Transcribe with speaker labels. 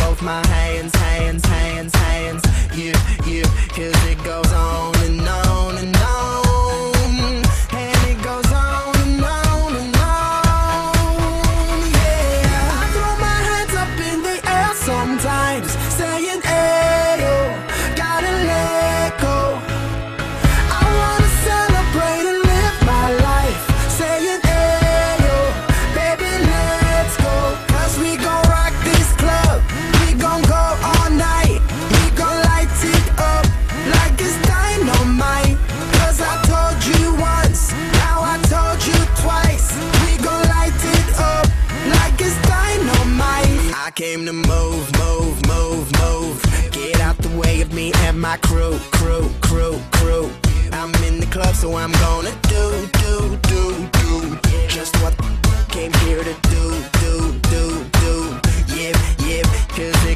Speaker 1: both my hands, hands, hands, hands. Cause it goes on and on and on. And it goes on and on and on. Yeah, I throw my hands up in the air sometimes, saying, ayo, gotta let go. I wanna celebrate and live my life, saying, ayo, baby, let's go. Cause we gon' rock this club, we gon' go all night. We gon' light it up like it's dynamite. Cause I told you once, now I told you twice. We gon' light it up like it's dynamite. I came to move, move, move, move. Get out the way of me and my crew, crew, crew, crew. I'm in the club, so I'm gonna do just what came here to do. Yeah, cause